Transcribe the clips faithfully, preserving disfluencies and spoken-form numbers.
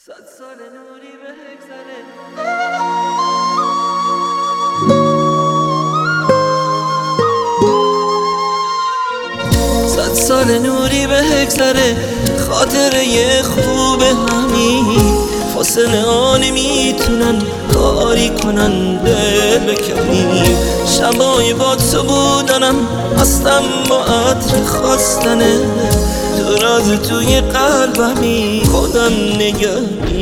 صد سال نوری بگذره صد سال نوری بگذره خاطره خوب همین فاصله ها نمیتونن کاری کنن دل بکنیم شبای با تو بودنم هستم با عطر خواستنه تو راز توی قلبمی خودم نگه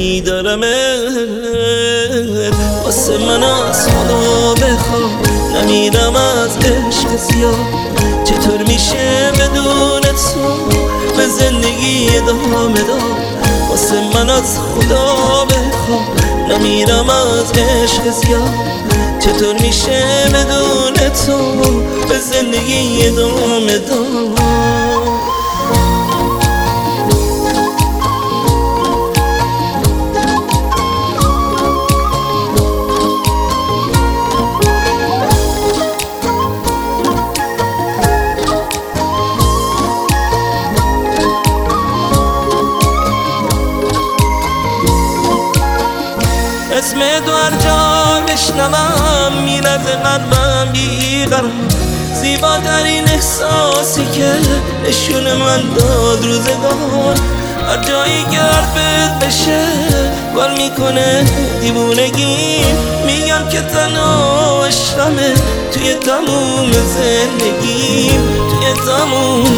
میدارمت واسه من از خدا بخوا نمیرم از عشق زیاد چطور میشه بدون تو به زندگی ادامه داد واسه من از خدا بخوا نمیرم از عشق زیاد چطور میشه بدون تو به زندگی ادامه داد اسم تو هر جا بشنوم میلرزه قلبم بیقرار زیباترین احساسی که نشون من داد روزگار هر جایی که حرفت بشه گل میکنه دیوونگی میگم که تنها عشقمه توی تموم زندگیم توی تموم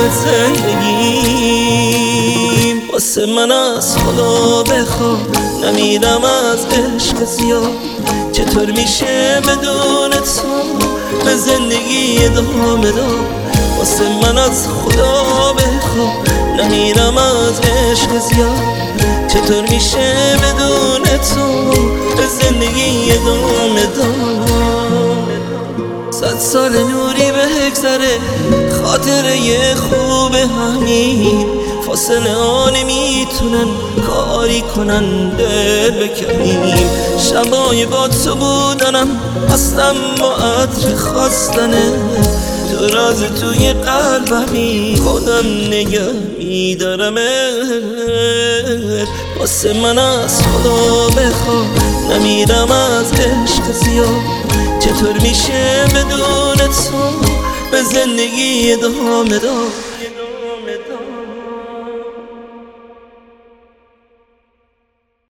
زندگیم واسه من از خدا بخوا نمیرم از عشق زیاد چطور میشه بدون تو به زندگی ادامه داد واسه من از خدا بخوا نمیرم از عشق زیاد چطور میشه بدون تو به زندگی ادامه داد صد سال نوری بگذره خاطره خوب همین فاصله ها نمیتونن کاری کنن دل بکنیم شبای با تو بودنم هستم با عطر خواستنه تو راز توی قلبمی خودم نگه میدارمت واسه من از خدا بخوا نمیرم از عشق زیاد چطور میشه بدون تو به زندگی ادامه داد